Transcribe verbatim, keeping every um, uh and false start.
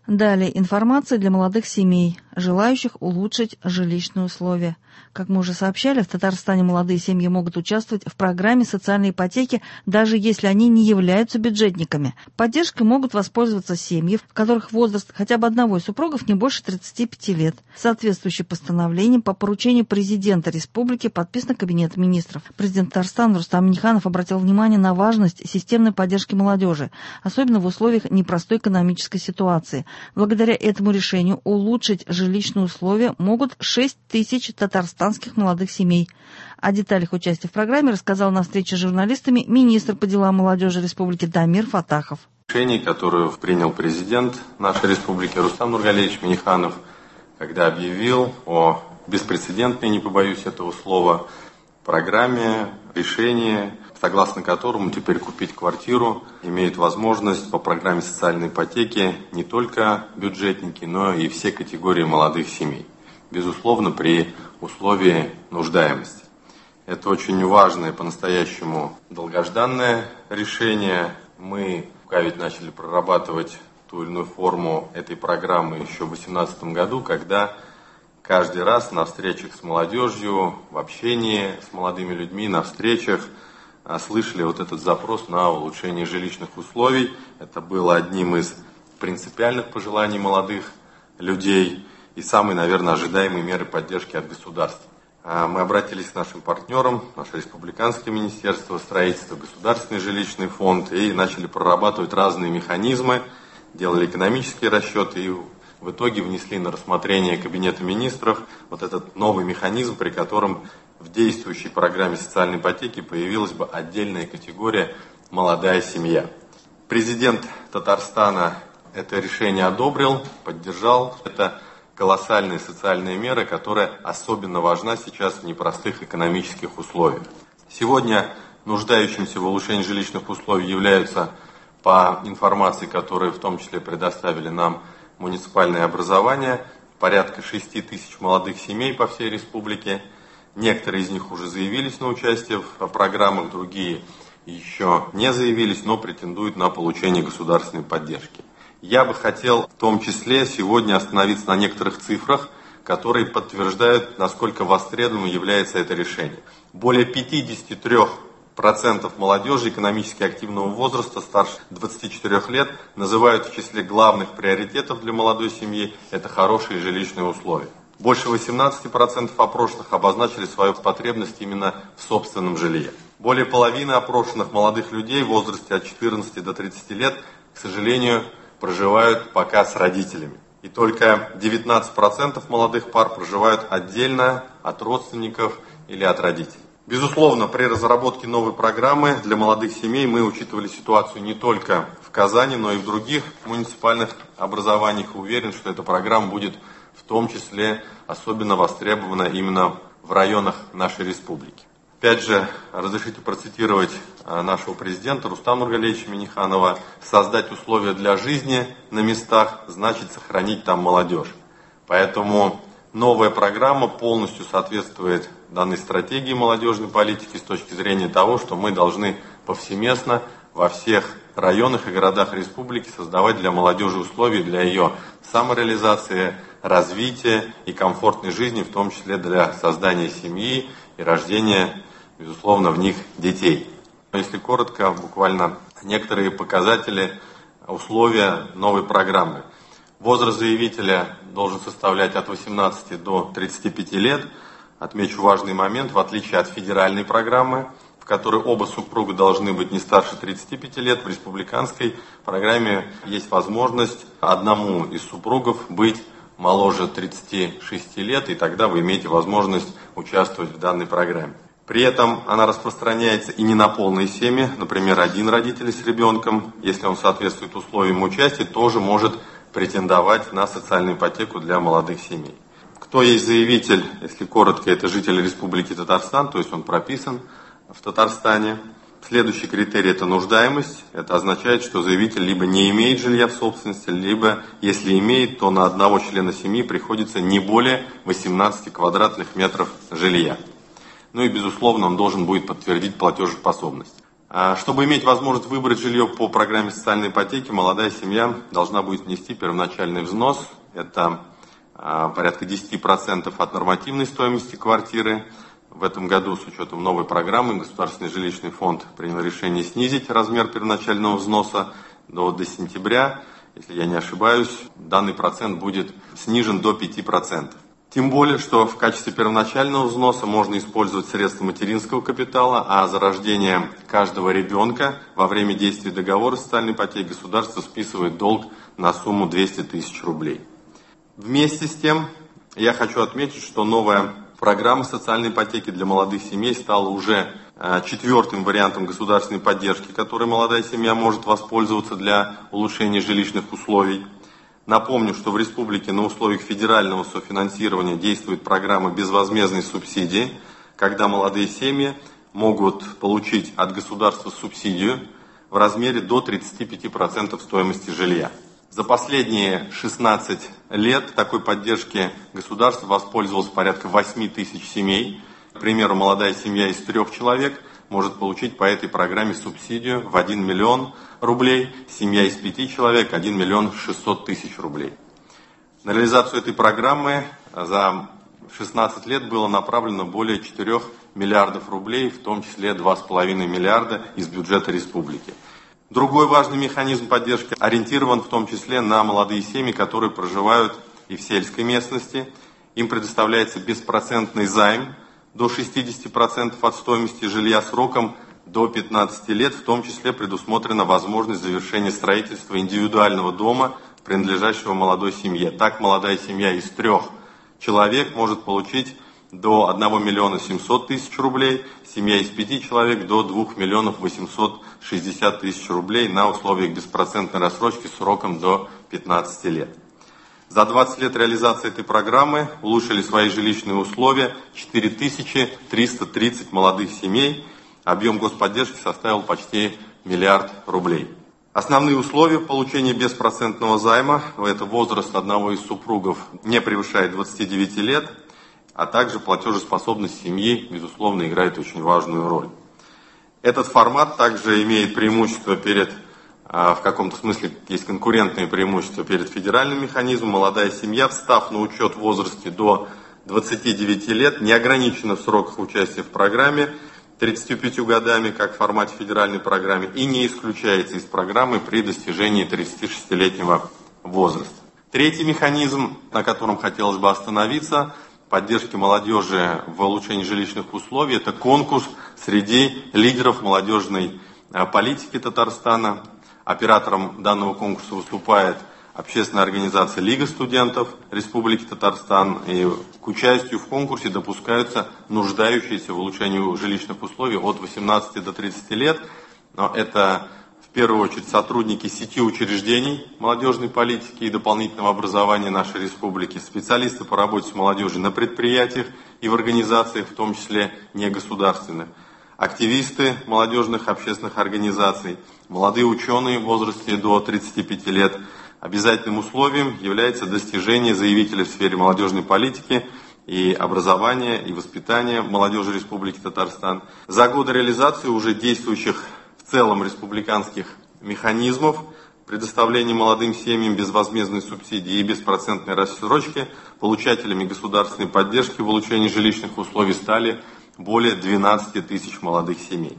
Далее информация для молодых семей, желающих улучшить жилищные условия. Как мы уже сообщали, в Татарстане молодые семьи могут участвовать в программе социальной ипотеки, даже если они не являются бюджетниками. Поддержкой могут воспользоваться семьи, в которых возраст хотя бы одного из супругов не больше тридцати пяти лет. Соответствующее постановление по поручению президента республики подписано Кабинетом министров. Президент Татарстана Рустам Минниханов обратил внимание на важность системной поддержки молодежи, особенно в условиях непростой экономической ситуации. Благодаря этому решению улучшить жилищные условия могут шесть тысяч татарстанских молодых семей. О деталях участия в программе рассказал на встрече с журналистами министр по делам молодежи республики Дамир Фатахов. Решение, которое принял президент нашей республики Рустам Нургалиевич Минниханов, когда объявил о беспрецедентной, не побоюсь этого слова, программе, решении, согласно которому теперь купить квартиру имеют возможность по программе социальной ипотеки не только бюджетники, но и все категории молодых семей. Безусловно, при условии нуждаемости. Это очень важное, по-настоящему долгожданное решение. Мы ведь начали прорабатывать ту или иную форму этой программы еще в две тысячи восемнадцатом году, когда каждый раз на встречах с молодежью, в общении с молодыми людьми, на встречах слышали вот этот запрос на улучшение жилищных условий. Это было одним из принципиальных пожеланий молодых людей и самой, наверное, ожидаемой меры поддержки от государства. Мы обратились к нашим партнерам, наше республиканское министерство строительства, Государственный жилищный фонд, и начали прорабатывать разные механизмы, делали экономические расчеты и в итоге внесли на рассмотрение Кабинета министров вот этот новый механизм, при котором в действующей программе социальной ипотеки появилась бы отдельная категория «молодая семья». Президент Татарстана это решение одобрил, поддержал. Это колоссальная социальная мера, которая особенно важна сейчас в непростых экономических условиях. Сегодня нуждающимся в улучшении жилищных условий являются, по информации, которую в том числе предоставили нам муниципальное образование, порядка шести тысяч молодых семей по всей республике. Некоторые из них уже заявились на участие в программах, другие еще не заявились, но претендуют на получение государственной поддержки. Я бы хотел в том числе сегодня остановиться на некоторых цифрах, которые подтверждают, насколько востребованным является это решение. Более пятьдесят три процента молодежи экономически активного возраста старше двадцати четырёх лет называют в числе главных приоритетов для молодой семьи это хорошие жилищные условия. Больше восемнадцати процентов опрошенных обозначили свою потребность именно в собственном жилье. Более половины опрошенных молодых людей в возрасте от четырнадцати до тридцати лет, к сожалению, проживают пока с родителями. И только девятнадцать процентов молодых пар проживают отдельно от родственников или от родителей. Безусловно, при разработке новой программы для молодых семей мы учитывали ситуацию не только в Казани, но и в других муниципальных образованиях. Уверен, что эта программа будет в том числе особенно востребована именно в районах нашей республики. Опять же, разрешите процитировать нашего президента Рустама Нургалиевича Минниханова: «Создать условия для жизни на местах значит сохранить там молодежь». Поэтому новая программа полностью соответствует данной стратегии молодежной политики с точки зрения того, что мы должны повсеместно во всех районах и городах республики создавать для молодежи условия для ее самореализации, развития и комфортной жизни, в том числе для создания семьи и рождения, безусловно, в них детей. Если коротко, буквально некоторые показатели, условия новой программы. Возраст заявителя должен составлять от восемнадцати до тридцати пяти лет. Отмечу важный момент: в отличие от федеральной программы, в которой оба супруга должны быть не старше тридцати пяти лет, в республиканской программе есть возможность одному из супругов быть моложе тридцати шести лет, и тогда вы имеете возможность участвовать в данной программе. При этом она распространяется и не на полные семьи. Например, один родитель с ребенком, если он соответствует условиям участия, тоже может претендовать на социальную ипотеку для молодых семей. Кто есть заявитель? Если коротко, это житель Республики Татарстан, то есть он прописан в Татарстане. Следующий критерий – это нуждаемость. Это означает, что заявитель либо не имеет жилья в собственности, либо, если имеет, то на одного члена семьи приходится не более восемнадцати квадратных метров жилья. Ну и, безусловно, он должен будет подтвердить платежеспособность. Чтобы иметь возможность выбрать жилье по программе социальной ипотеки, молодая семья должна будет внести первоначальный взнос. Это порядка десять процентов от нормативной стоимости квартиры. В этом году, с учетом новой программы, Государственный жилищный фонд принял решение снизить размер первоначального взноса до, до сентября. Если я не ошибаюсь, данный процент будет снижен до пяти процентов. Тем более, что в качестве первоначального взноса можно использовать средства материнского капитала, а за рождение каждого ребенка во время действия договора социальной ипотеки государство списывает долг на сумму двести тысяч рублей. Вместе с тем, я хочу отметить, что новая программа социальной ипотеки для молодых семей стала уже четвертым вариантом государственной поддержки, которой молодая семья может воспользоваться для улучшения жилищных условий. Напомню, что в республике на условиях федерального софинансирования действует программа безвозмездной субсидии, когда молодые семьи могут получить от государства субсидию в размере до тридцати пяти процентов стоимости жилья. За последние шестнадцать лет такой поддержки государства воспользовалось порядка восьми тысяч семей. К примеру, молодая семья из трех человек может получить по этой программе субсидию в один миллион рублей, семья из пяти человек – один миллион шестьсот тысяч рублей. На реализацию этой программы за шестнадцать лет было направлено более четырёх миллиардов рублей, в том числе два с половиной миллиарда из бюджета республики. Другой важный механизм поддержки ориентирован в том числе на молодые семьи, которые проживают и в сельской местности. Им предоставляется беспроцентный займ до шестидесяти процентов от стоимости жилья сроком до пятнадцати лет, в том числе предусмотрена возможность завершения строительства индивидуального дома, принадлежащего молодой семье. Так молодая семья из трех человек может получить до одного миллиона семисот тысяч рублей, семья из пяти человек до двух миллионов восьмисот шестидесяти тысяч рублей на условиях беспроцентной рассрочки сроком до пятнадцати лет. За двадцать лет реализации этой программы улучшили свои жилищные условия четыре тысячи триста тридцать молодых семей. Объем господдержки составил почти миллиард рублей. Основные условия получения беспроцентного займа – это возраст одного из супругов не превышает двадцати девяти лет, а также платежеспособность семьи, безусловно, играет очень важную роль. Этот формат также имеет преимущество перед в каком-то смысле есть конкурентные преимущества перед федеральным механизмом. Молодая семья, встав на учет в возрасте до двадцати девяти лет, не ограничена в сроках участия в программе тридцатью пятью годами, как в формате федеральной программы, и не исключается из программы при достижении тридцатишестилетнего возраста. Третий механизм, на котором хотелось бы остановиться, поддержки молодежи в улучшении жилищных условий, это конкурс среди лидеров молодежной политики Татарстана. Оператором данного конкурса выступает общественная организация Лига студентов Республики Татарстан. И к участию в конкурсе допускаются нуждающиеся в улучшении жилищных условий от восемнадцати до тридцати лет. Но это в первую очередь сотрудники сети учреждений молодежной политики и дополнительного образования нашей республики, специалисты по работе с молодежью на предприятиях и в организациях, в том числе негосударственных, активисты молодежных общественных организаций, молодые ученые в возрасте до тридцати пяти лет. Обязательным условием является достижение заявителя в сфере молодежной политики и образования и воспитания молодежи Республики Татарстан. За годы реализации уже действующих в целом республиканских механизмов предоставления молодым семьям безвозмездной субсидии и беспроцентной рассрочки получателями государственной поддержки в улучшении жилищных условий стали более двенадцати тысяч молодых семей.